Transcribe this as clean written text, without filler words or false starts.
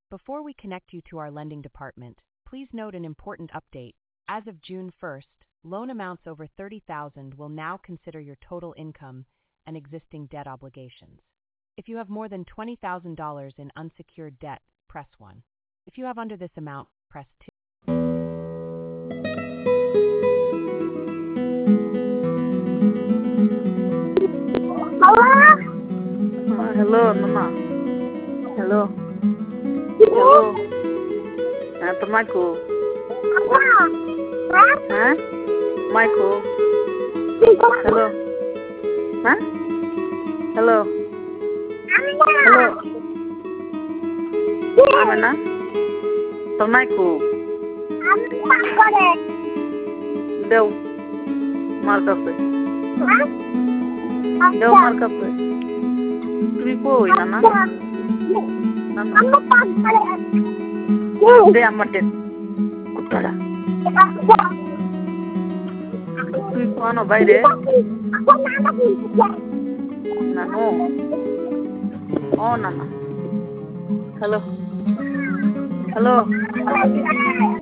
Before we connect you to our lending department, please note an important update. As of June 1st, loan amounts over $30,000 will now consider your total income and existing debt obligations. If you have more than $20,000 in unsecured debt, press 1. If you have under this amount, press 2. Hello, Mama. Hello. Hello. To Michael. Huh? Michael. Hello. Huh? Hello. Hello. Amana. To Michael. Đâu. Markape. Đâu Markape. তুমি কই নানা নানা দে আমার দে কুত্তাটা তুই কোন বাইরে নানো ও নানা হ্যালো হ্যালো